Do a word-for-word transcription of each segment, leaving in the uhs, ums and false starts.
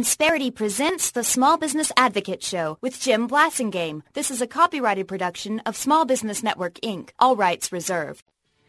Insperity presents the Small Business Advocate Show with Jim Blasingame. This is a copyrighted production of Small Business Network, Incorporated. All rights reserved.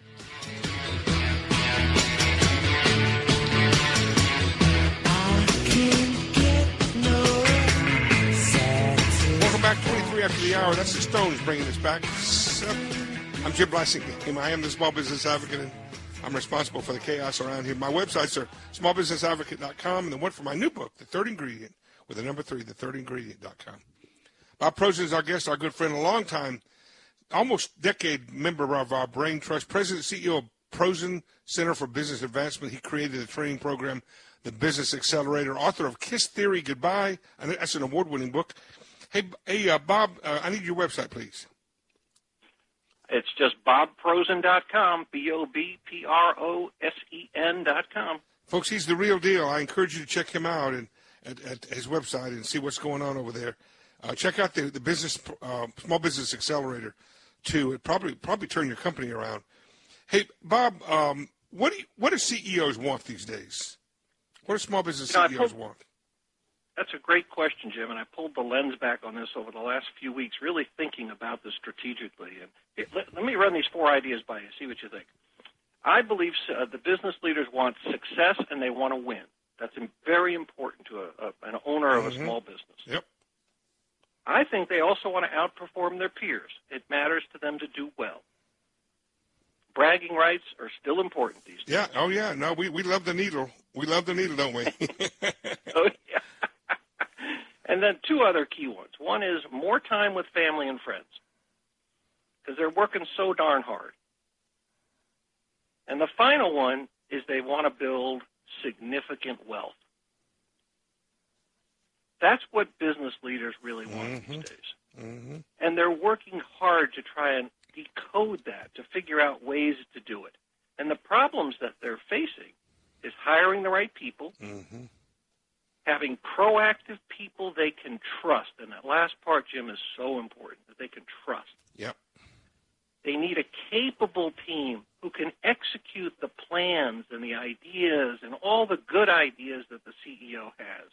Welcome back, twenty-three after the hour. That's the Stones bringing us back. I'm Jim Blasingame. I am the Small Business Advocate, and I'm responsible for the chaos around here. My websites are small business advocate dot com and the one for my new book, The Third Ingredient, with the number three, the third ingredient dot com. Bob Prosen is our guest, our good friend, a long time, almost decade member of our Brain Trust, president and C E O of Prosen Center for Business Advancement. He created a training program, the Business Accelerator, author of Kiss Theory Goodbye, and that's an award-winning book. Hey, hey uh, Bob, uh, I need your website, please. It's just bob prosen dot com, B O B P R O S E N dot com. Folks, he's the real deal. I encourage you to check him out and at, at his website and see what's going on over there. Uh, check out the, the business uh, Small Business Accelerator, too. It probably probably turn your company around. Hey, Bob, um, what do you, what do C E Os want these days? What do small business you know, C E Os pulled, want? That's a great question, Jim, and I pulled the lens back on this over the last few weeks, really thinking about this strategically. And it, let, let me run these four ideas by you, see what you think. I believe uh, the business leaders want success and they want to win. That's very important to a, a, an owner of mm-hmm. a small business. Yep. I think they also want to outperform their peers. It matters to them to do well. Bragging rights are still important these days. Yeah. Oh, yeah. No, we, we love the needle. We love the needle, don't we? Oh, yeah. And then two other key ones. One is more time with family and friends because they're working so darn hard. And the final one is they want to build significant wealth. That's what business leaders really want mm-hmm. these days. Mm-hmm. And they're working hard to try and decode that, to figure out ways to do it. And the problems that they're facing is hiring the right people, mm-hmm. having proactive people they can trust. And that last part, Jim, is so important, that they can trust. Yep. They need a capable team who can execute the plans and the ideas and all the good ideas that the C E O has.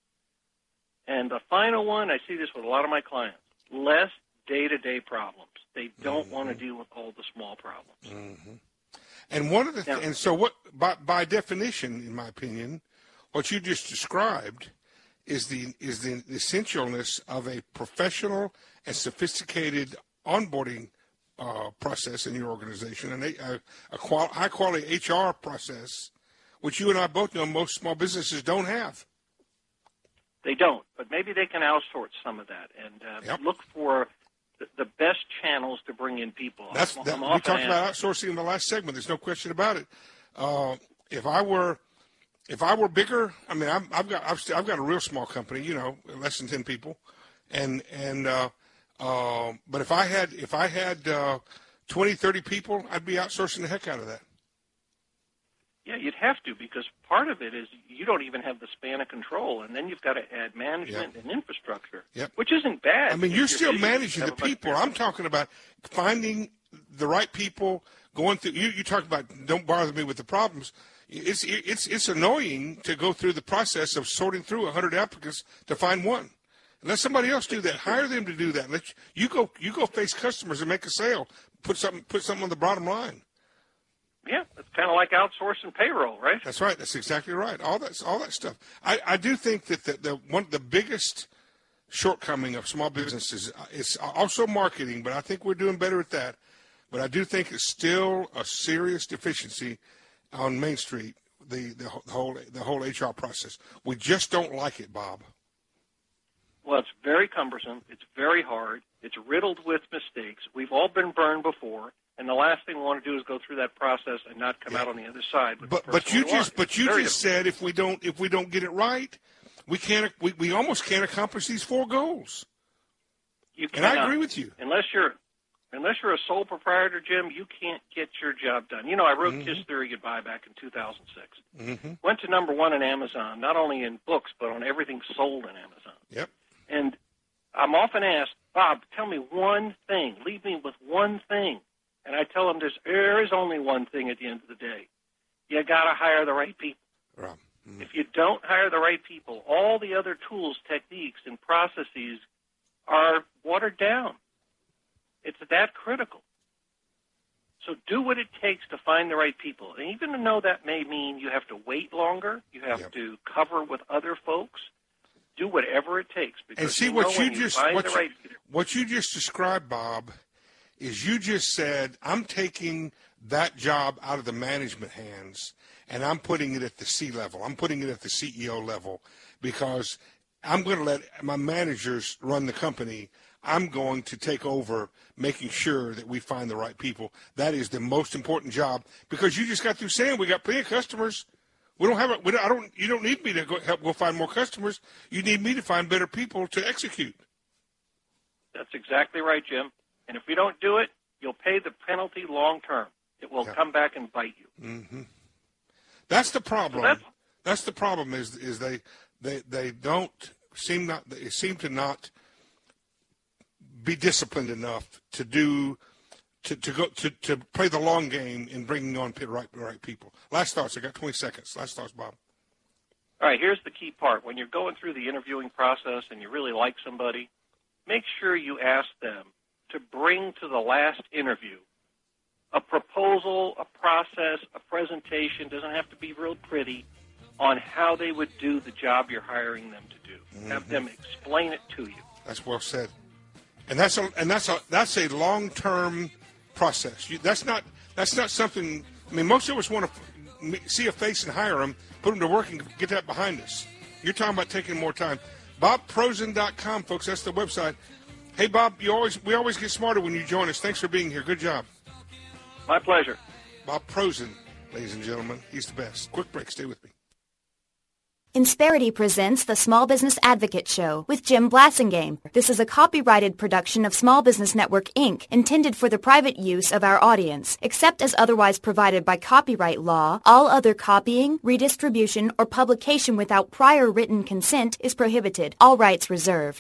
And the final one, I see this with a lot of my clients, less day-to-day problems. They don't mm-hmm. want to deal with all the small problems. Mm-hmm. And one of the th- now, and so what by, by definition, in my opinion, what you just described is the is the essentialness of a professional and sophisticated onboarding uh, process in your organization, and a, a, a qual- high-quality H R process, which you and I both know most small businesses don't have. They don't, but maybe they can outsource some of that and uh, yep. look for the, the best channels to bring in people. That's I'm, that, I'm we talked asked, about outsourcing in the last segment. There's no question about it. Uh, if I were If I were bigger, I mean, I've, I've got I've, still, I've got a real small company, you know, less than ten people, and and uh, uh, but if I had if I had uh, twenty, thirty people, I'd be outsourcing the heck out of that. Yeah, you'd have to, because part of it is you don't even have the span of control, and then you've got to add management yep. and infrastructure, yep. which isn't bad. I mean, you're, you're still managing the people. I'm talking about finding the right people, going through. You, you talked about don't bother me with the problems. It's it's it's annoying to go through the process of sorting through a hundred applicants to find one. Let somebody else do that. Hire them to do that. Let you, you go you go face customers and make a sale. Put something put something on the bottom line. Yeah, it's kind of like outsourcing payroll, right? That's right. That's exactly right. All that all that stuff. I, I do think that the, the one the biggest shortcoming of small businesses is also marketing, but I think we're doing better at that. But I do think it's still a serious deficiency on Main Street, the, the whole the whole H R process. We just don't like it, Bob. Well, it's very cumbersome. It's very hard. It's riddled with mistakes. We've all been burned before, and the last thing we want to do is go through that process and not come yeah. out on the other side. With but the but you just want. but you very just said if we don't if we don't get it right, we can't we, we almost can't accomplish these four goals. You and I agree with you. Unless you're Unless you're a sole proprietor, Jim, you can't get your job done. You know, I wrote mm-hmm. Kiss Theory Goodbye back in two thousand six. Mm-hmm. Went to number one on Amazon, not only in books, but on everything sold on Amazon. Yep. And I'm often asked, Bob, tell me one thing. Leave me with one thing. And I tell them there's, there is only one thing at the end of the day. You got to hire the right people. Right. Mm. If you don't hire the right people, all the other tools, techniques, and processes are watered down. It's that critical. So do what it takes to find the right people. And even though that may mean you have to wait longer, you have yep. to cover with other folks, do whatever it takes. Because and see, you what you you just what you, right what you just described, Bob, is you just said, I'm taking that job out of the management hands, and I'm putting it at the C level. I'm putting it at the C E O level, because I'm going to let my managers run the company. I'm going to take over making sure that we find the right people. That is the most important job, because you just got through saying we got plenty of customers. We don't have a, we don't, I don't, you don't need me to go help go find more customers. You need me to find better people to execute. That's exactly right, Jim. And if we don't do it, you'll pay the penalty long term. It will yeah. come back and bite you. Mm-hmm. That's the problem. So that's, that's the problem is is they they they don't seem not they seem to not be disciplined enough to do to, to go to, to play the long game in bringing on the right right people. Last thoughts. I got twenty seconds. Last thoughts, Bob. All right. Here's the key part. When you're going through the interviewing process and you really like somebody, make sure you ask them to bring to the last interview a proposal, a process, a presentation. Doesn't have to be real pretty, on how they would do the job you're hiring them to do. Mm-hmm. Have them explain it to you. That's well said. And that's a and that's a that's a long-term process. You, that's not that's not something. I mean, most of us want to see a face and hire them, put them to work, and get that behind us. You're talking about taking more time. Bob Prosen dot com, folks. That's the website. Hey, Bob, you always we always get smarter when you join us. Thanks for being here. Good job. My pleasure. Bob Prosen, ladies and gentlemen. He's the best. Quick break. Stay with me. Insperity presents the Small Business Advocate Show with Jim Blasingame. This is a copyrighted production of Small Business Network, Incorporated, intended for the private use of our audience. Except as otherwise provided by copyright law, all other copying, redistribution, or publication without prior written consent is prohibited. All rights reserved.